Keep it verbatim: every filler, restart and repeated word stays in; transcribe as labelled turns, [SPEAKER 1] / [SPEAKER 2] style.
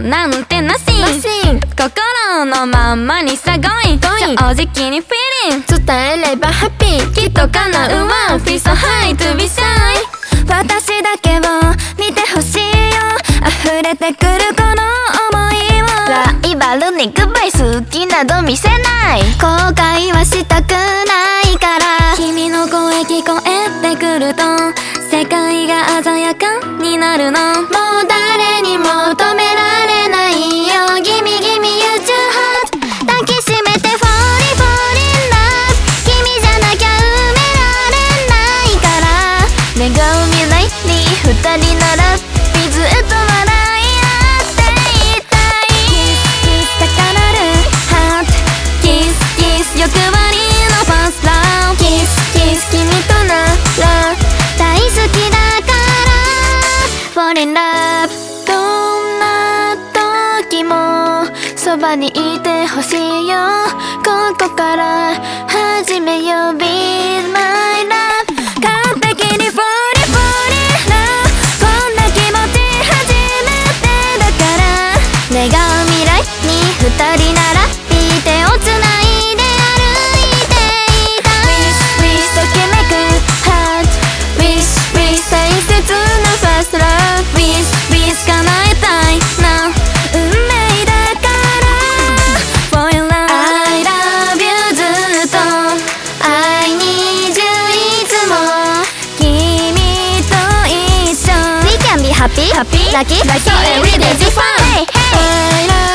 [SPEAKER 1] なんてなし、心のまんまにさごい正直にフィーリング
[SPEAKER 2] 伝えればハッピー
[SPEAKER 1] きっと叶うわ Feel so high to be shy 私だけを見てほしいよ溢れてくるこの想いを
[SPEAKER 2] ライバルにグッバイ好きなど見せない
[SPEAKER 1] 後悔はしたくないから君の声聞こえてくると世界が鮮やかになるのもう誰にも止められないよ Gimme gimme you too hot 抱きしめて Fall in fall in love 君じゃなきゃ埋められないから
[SPEAKER 2] 願う未来に二人ならずっと笑い合っていたい
[SPEAKER 1] Kiss Kiss 高鳴る Heart Kiss Kiss 欲張りの First Love Kiss Kiss 君となら大好きだから Fall in love
[SPEAKER 2] どんな時もそばにいてほしいよここから始めよう Be my love
[SPEAKER 1] 完璧に Fall in Fall in love こんな気持ち初めてだから
[SPEAKER 2] 願う未来に二人ならいい手をつないで歩いていた
[SPEAKER 1] Wish Wish ときめく Heart Wish Wish 大切な First Love Wish Wish 叶えたいな運命だから Fall in love I love you ずっと I need you いつも君と一緒
[SPEAKER 2] We can be happy
[SPEAKER 1] Happy
[SPEAKER 2] Lucky
[SPEAKER 1] Lucky
[SPEAKER 2] So every day is fun
[SPEAKER 1] Hey hey I love